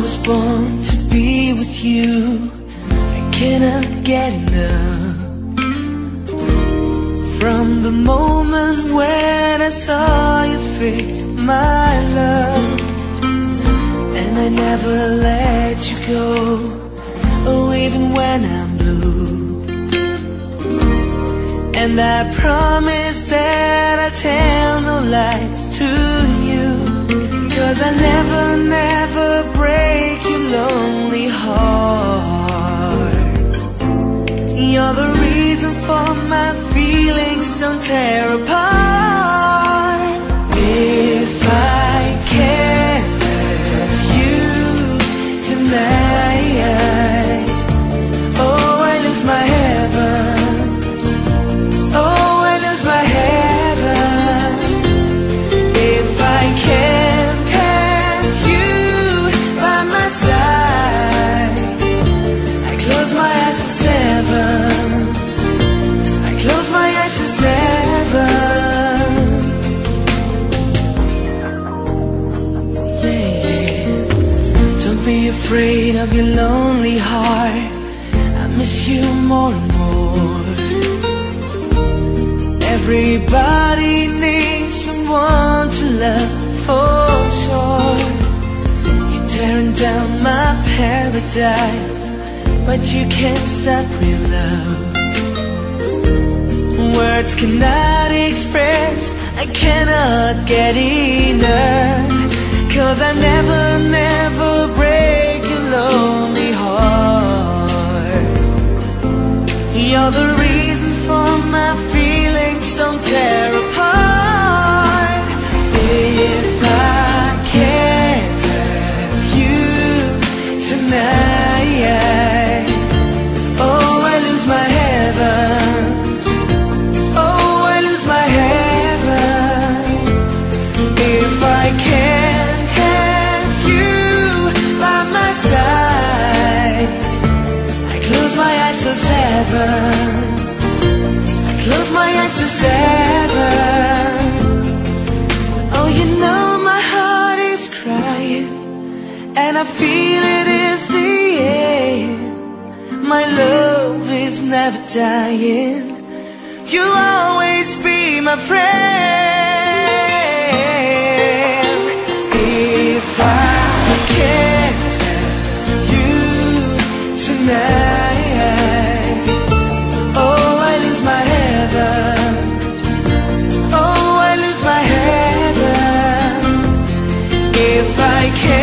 was born to be with you. I cannot get enough. From the moment when I saw your face, my love, and I never let you go. Oh, even when I'm blue. And I promise that I'll tell no lies to you, 'cause I never, never break your lonely heart. You're the reason for my feelings don't tear apart. If I can't have you tonight, oh, I lose my heaven. Oh, I lose my heaven. If I can't have you by my side, I close my eyes to seven. I close my eyes to seven. Yeah. Don't be afraid of your lonely heart. I miss you more and more. Everybody needs someone to love, for sure. You're tearing down my paradise, but you can't stop real love. Words cannot express, I cannot get enough, 'cause I never, never break your lonely heart. You're the reasons for my feelings don't tear apart. If I can't have you tonight, oh, I lose my heaven. Oh, I lose my heaven. If I can't have you by my side, I close my eyes to seven. Close my eyes to seven. Oh, you know my heart is crying, and I feel it is the end. My love is never dying. You'll always be my friend. If I can't have you tonight, oh, I lose my heaven. Oh, I lose my heaven. If I can't